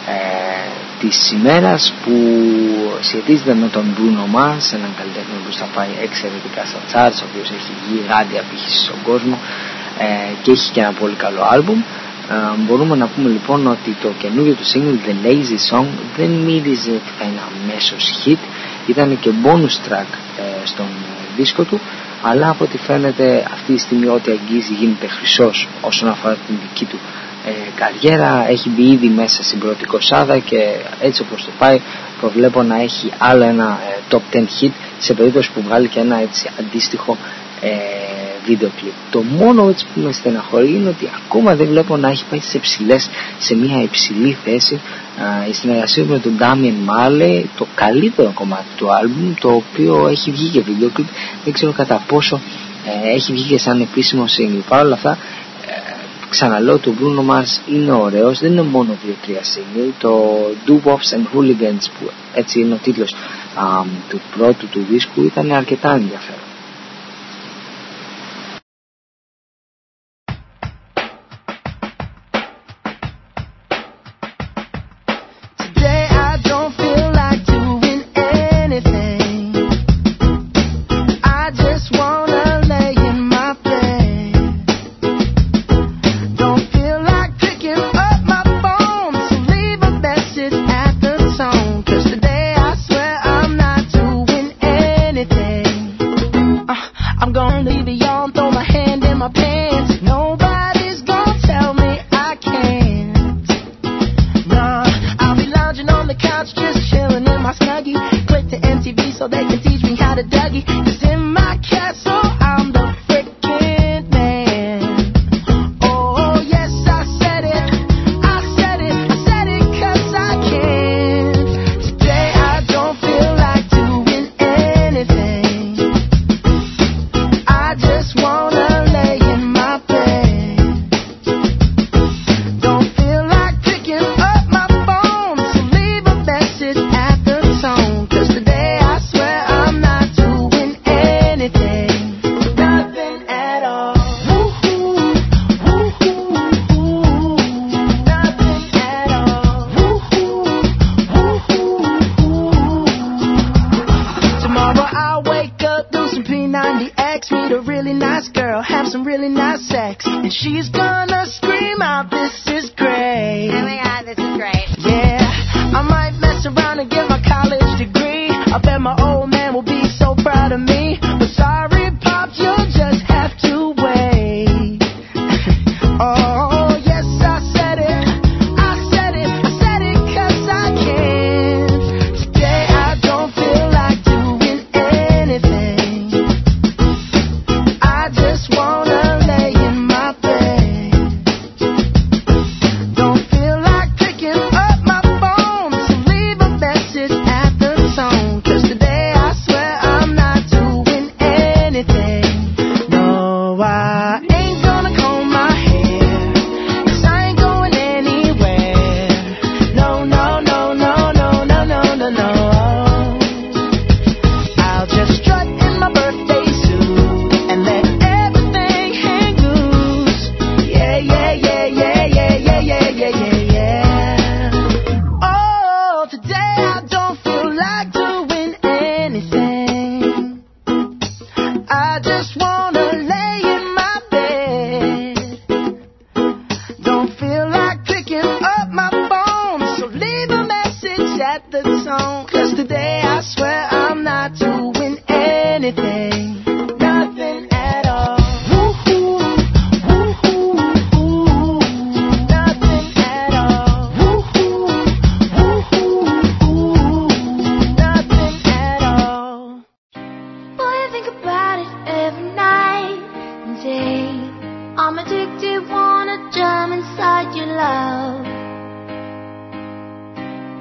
της ημέρας, που σχετίζεται με τον Bruno Mars, έναν καλλιτέχνη που θα πάει εξαιρετικά στα charts, ο οποίος έχει βγει ράντια απήχηση στον κόσμο και έχει και ένα πολύ καλό άλμπουμ. Μπορούμε να πούμε λοιπόν ότι το καινούριο του single The Lazy Song δεν μύριζε ότι θα είναι αμέσως hit, ήταν και bonus track στον δίσκο του, αλλά από ό,τι φαίνεται αυτή τη στιγμή ό,τι αγγίζει γίνεται χρυσός όσον αφορά την δική του καριέρα. Έχει μπει ήδη μέσα στην πρώτη κοσάδα και έτσι όπως το πάει προβλέπω να έχει άλλο ένα top 10 hit σε περίπτωση που βγάλει και ένα έτσι αντίστοιχο βίντεο κλιπ. Το μόνο έτσι που με στεναχωρεί είναι ότι ακόμα δεν βλέπω να έχει πάει σε μια υψηλή θέση η συνεργασία με τον Damian Marley, το καλύτερο κομμάτι του άλμπουμ, το οποίο έχει βγει και βίντεο κλιπ. Δεν ξέρω κατά πόσο έχει βγει και σαν επίσημο single. Παρ' όλα αυτά ξαναλέω, το Bruno Mars είναι ωραίος, δεν είναι μόνο 2-3 single. Το Do-Wops and Hooligans, που έτσι είναι ο τίτλος του πρώτου του δίσκου, ήταν αρκετά ενδιαφέρον. Today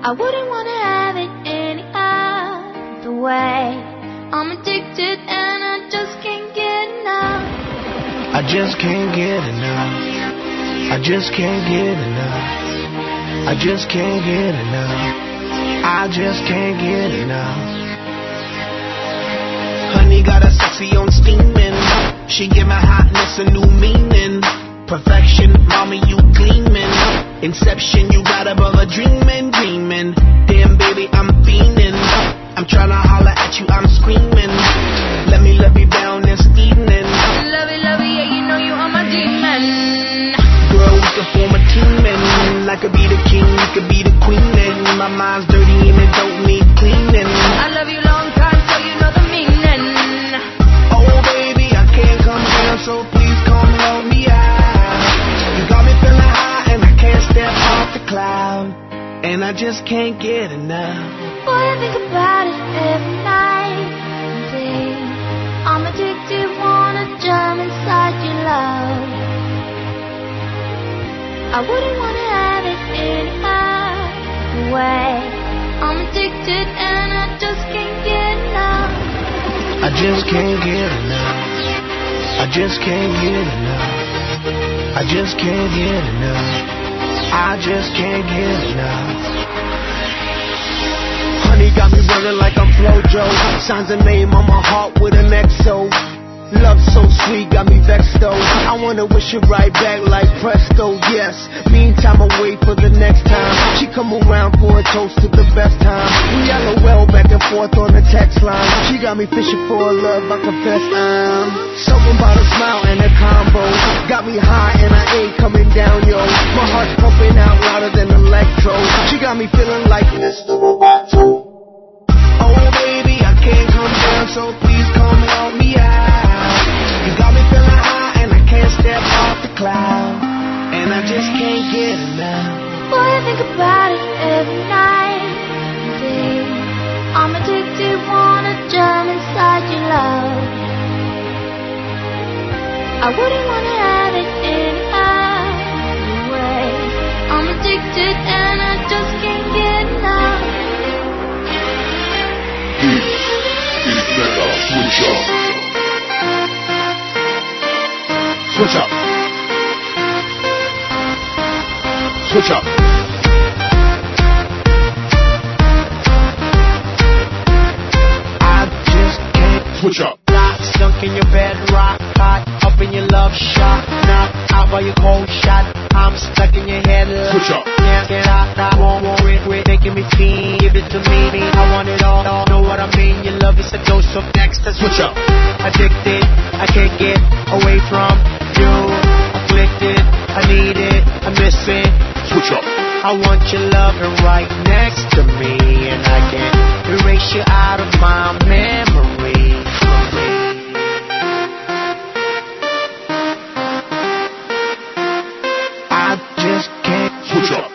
I wouldn't wanna have it any other way. I'm addicted and I just can't get enough. I just can't get enough. I just can't get enough. I just can't get enough. I just can't get enough. Honey got a sexy on steaming. She give my hotness a new meaning. Perfection, mommy, you gleaming. Inception, you got a brother dreaming, dreaming. Damn, baby, I'm fiending. I'm tryna holler at you, I'm screaming. Let me love you down this evening. Love it, yeah, you know you are my demon. Girl, we can form a team, and I could be the king, you could be the queen, and my mind's dirty and it don't need cleaning. I love you long time, so you know the meaning. Oh, baby, I can't come down, so please come help me out. You got me feeling high, and I can't step off the cloud, and I just can't get enough. Boy, I think about it every night and day. I'm addicted, wanna jump inside your love. I wouldn't wanna have it any other way. I'm addicted and I just can't get enough. I just can't get enough. I just can't get enough. I just can't get enough. I just can't get enough. Honey got me running like I'm Flojo. Signs a name on my heart with an XO. Love so sweet, got me vexed though. I wanna wish it right back like presto, yes. Meantime, I wait for the next time she come around for a toast to the best time. We LOL back and forth on the text line. She got me fishing for a love, I confess I'm something about a smile and a combo. Got me high and I ain't coming down, yo. My heart's pumping out louder than electro. She got me feeling like Mr. Roboto. Oh baby, I can't come down, so please come help me out. You got me feeling high and I can't step off the cloud, and I just can't get enough. Boy, I think about it every night and day. I'm addicted, wanna jump inside your love. I wouldn't wanna have it any other way. I'm addicted and I just can't get enough. It's better, switch up. Switch up. Switch up. I just can't switch up. Lock, sunk in your bed, rock hot, up in your love shot, knocked out by your cold shot. I'm stuck in your head. Switch up. Can't get out, I won't quit, making me feel. Give it to me, I want it all. Know what I mean? Your love is a dose of ecstasy. Switch up. Addicted, I can't get away from you. Afflicted, I need it, I miss it. Switch up. I want your loving right next to me, and I can't erase you out of my memory. I just can't switch up.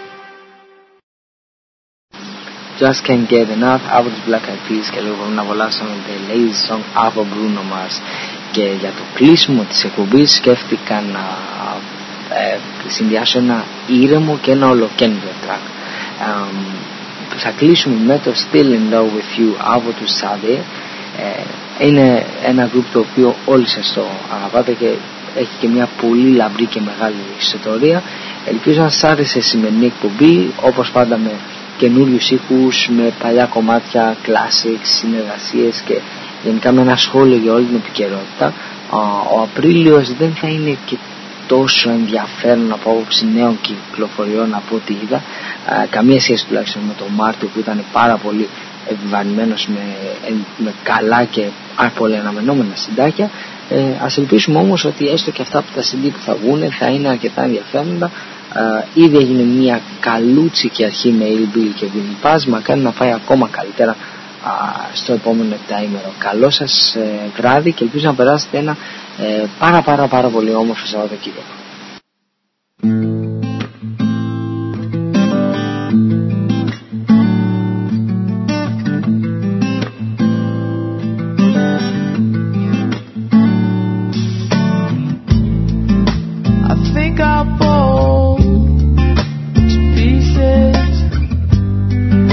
Just Can't Get Enough από τους Black Eyed Peas, και λίγο να απολαύσαμε the lazy song από Bruno Mars. Και για το κλείσιμο της εκπομπής σκέφτηκα να συνδυάσω ένα ήρεμο και ένα ολοκαίνουργιο track. Θα κλείσουμε με το Still in Love with You από τους Sade. Είναι ένα group το οποίο όλοι σας το αγαπάτε και έχει και μια πολύ λαμπρή και μεγάλη ιστορία. Ελπίζω να σας άρεσε η σημερινή εκπομπή, όπως πάντα με καινούριους ήχους, με παλιά κομμάτια, classics, συνεργασίες και γενικά με ένα σχόλιο για όλη την επικαιρότητα. Ο Απρίλιος δεν θα είναι και τόσο ενδιαφέρον από άποψη νέων κυκλοφοριών από ό,τι είδα, καμία σχέση τουλάχιστον με τον Μάρτιο που ήταν πάρα πολύ επιβαρημένος με καλά και πολύ αναμενόμενα συντάκια. Ας ελπίσουμε όμως ότι έστω και αυτά από τα CD που θα βγουν θα είναι αρκετά ενδιαφέροντα. Ήδη έγινε μια καλούτσικη αρχή με Ill Bill και Vinyl Paz, μακάρι να πάει ακόμα καλύτερα στο επόμενο επτάήμερο. Καλό σας βράδυ και ελπίζω να περάσετε ένα πάρα πολύ όμορφο Σαββατοκύριακο. I think I'll fall to pieces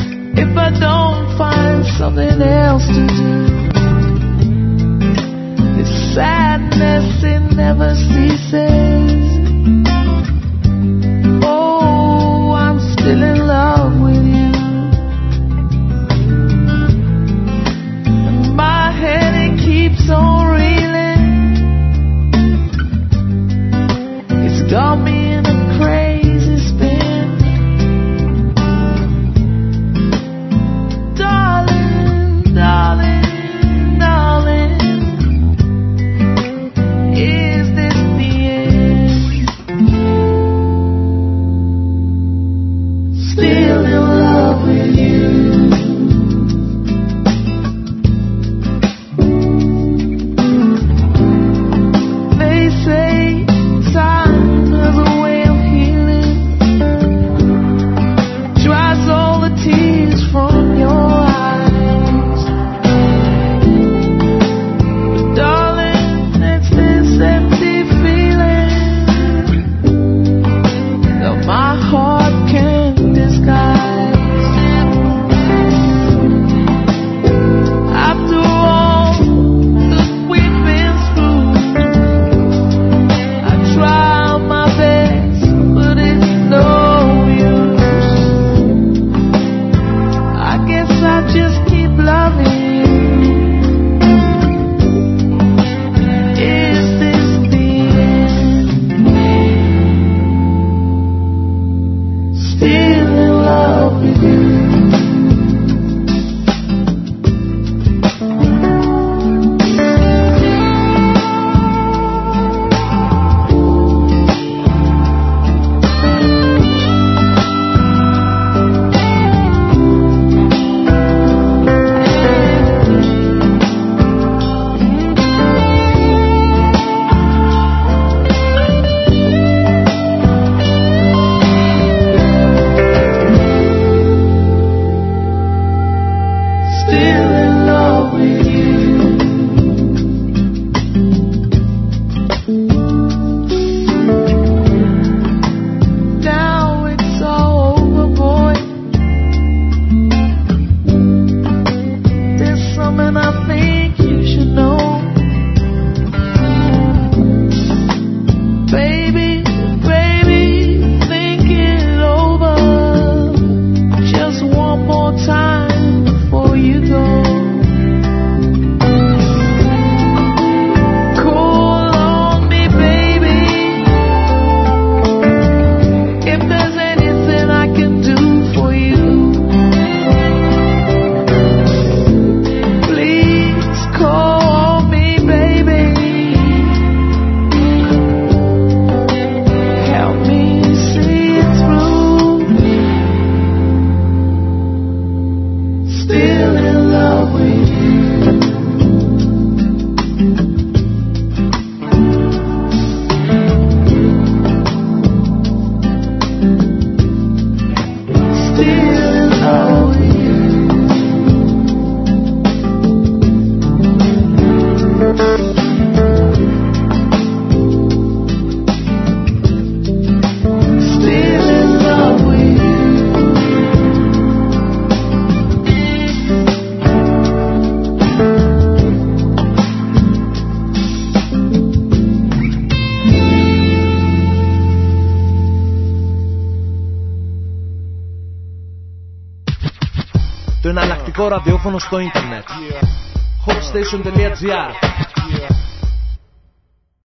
το εναλλακτικό ραδιόφωνο στο ίντερνετ. Hotstation.gr